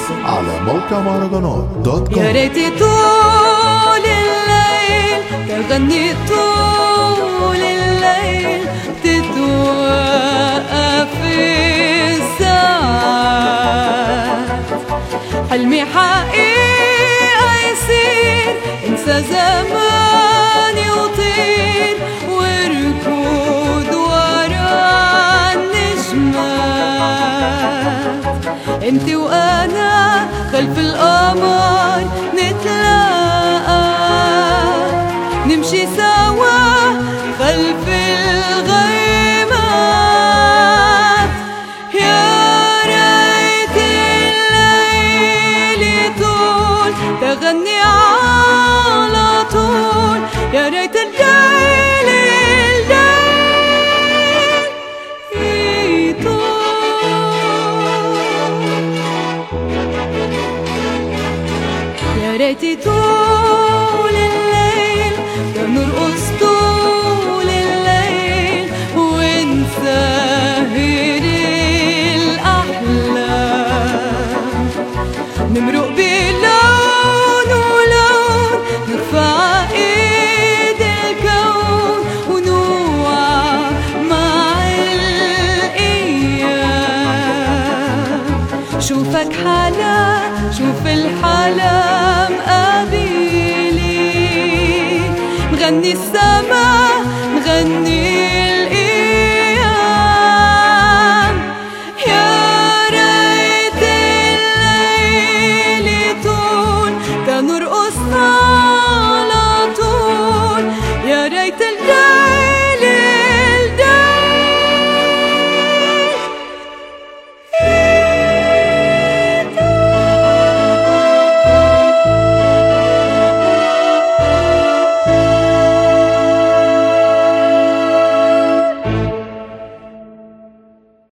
على موقع مهرجانات دوت كوم. يا ريتي طول الليل تغني طول الليل تتوقف الساعات، حلمي حقيقة يصير انسى زماني وطير واركض ورا النجمات. انتي وانا خلف القمر نتلاقى، نمشي سوا خلف الغيمات. يا ريت الليل يطول تغني على طول، يا ريت الليل يا ريت طول الليل نرقص طول الليل ونسهر الأحلام، نمرق بلون ولون نرفع ايد الكون ونوعى مع الأيام. شوفك حلا شوف الحلا مقابلي، مغني السما